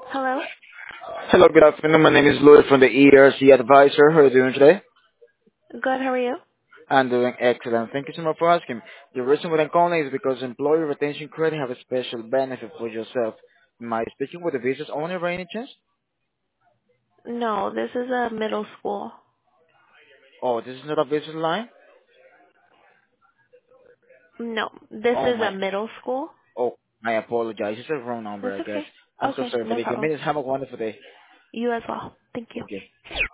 Hello? Hello, good afternoon. My name is Louis from the ERC Advisor. How are you doing today? Good, how are you? I'm doing excellent. Thank you so much for asking. The reason why I'm calling is because employee retention credit have a special benefit for yourself. Am I speaking with the business owner by any chance? No, this is a middle school. Oh, this is not a business line? No, this Oh is a my, middle school. I apologize. It's the wrong number, That's I guess. okay. I'm so Okay, sorry for no the problem. inconvenience. Have a wonderful day. You as well. Thank you. Thank you.